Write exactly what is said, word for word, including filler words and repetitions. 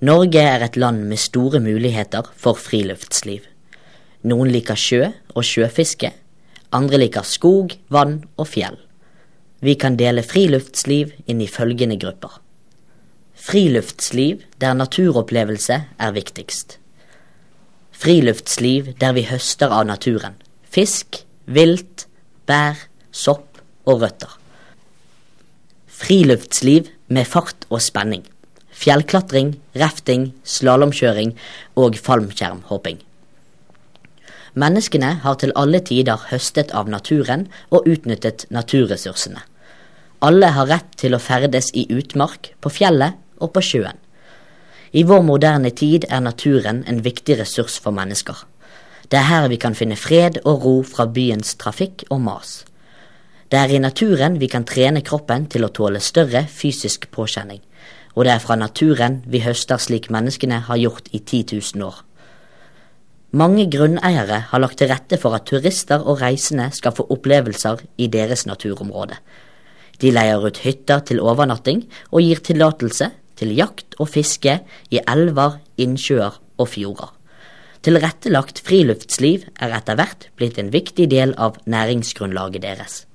Norge er et land med store muligheter for friluftsliv. Noen liker sjø og sjøfiske, andre liker skog, vann og fjell. Vi kan dele friluftsliv inn i følgende grupper. Friluftsliv der naturopplevelse er viktigst. Friluftsliv der vi høster av naturen. Fisk, vilt, bær, sopp og røtter. Friluftsliv med fart og spenning. Fjellklatring, rafting, slalomkjøring og fallskjermhopping. Menneskene har til alle tider høstet av naturen og utnyttet naturressursene. Alle har rett til å ferdes i utmark, på fjellet og på sjøen. I vår moderne tid er naturen en viktig ressurs for mennesker. Det er her vi kan finne fred og ro fra byens trafikk og mas. Det er i naturen vi kan trene kroppen til å tåle større fysisk påkjenning, og det er fra naturen vi høster slik menneskene har gjort i ti tusen år. Mange grunneiere har lagt til rette for at turister og reisende skal få opplevelser i deres naturområde. De leier ut hytter til overnatting og gir tillatelse til jakt og fiske i elver, innsjøer og fjorder. Tilrettelagt friluftsliv er etter hvert blitt en viktig del av næringsgrunnlaget deres.